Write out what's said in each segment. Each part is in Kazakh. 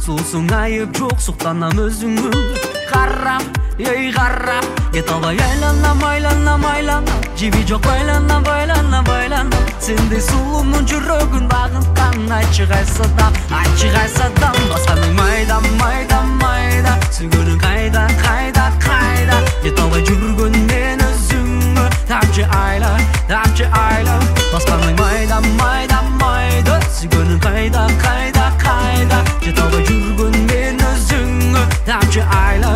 Соусың айып жоқ сұқтанам өзіңі Қарап, ей қарап Кет албай айланам Жеби жоқ байланам Сендей сұлумның жүрегін бағынтқан Айтшы қайсыдан Басқаның майда Сүйгенің қайда Кет албай жүрген мен өзіңі Тапшы айла Басқаның майда Сүйгенің қайда Кет албай жүрген мен өзіңі Тапшы айла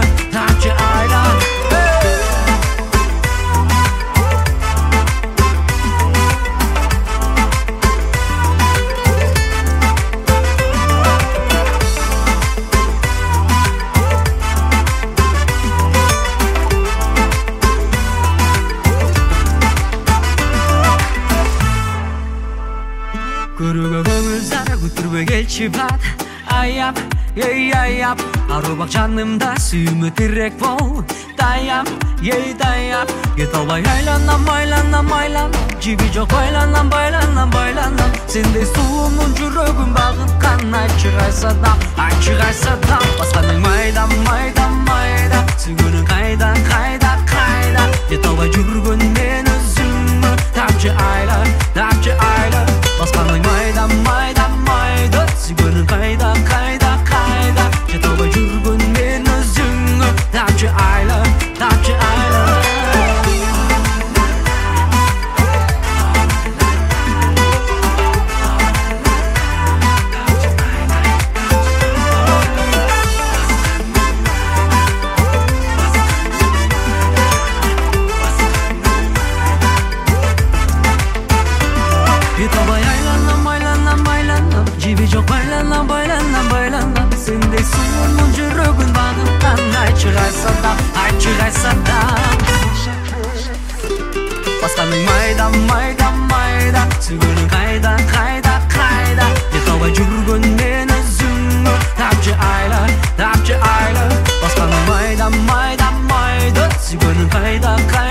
Көрігі көңіл зары көтірбе келші бат Аяп, ей аяп Ару бақ жанымда сүйімі тірек бол Таяп, ей таяп Кет албай айланам Жеби жоқ байланам Сендей сұлумның жүрегін бағытқан Айтшы қайсыдан Басқаның майда Сүйгенің қайда Кет албай жүрген мен өзіңі Тапшы айла Басқаның майда Сүйгенің қайда Кет албай жүрген мен өзіңі Тапшы айла Кет албай айланам Жеби жоқ байланам Сендей сұлумның жүрегін бағынтқан Айтшы қайсыдан Басқаның майда Сүйгенің қайда Кет албай жүрген мен өзіңі Тапшы айла Басқаның майда Сүйгенің қайда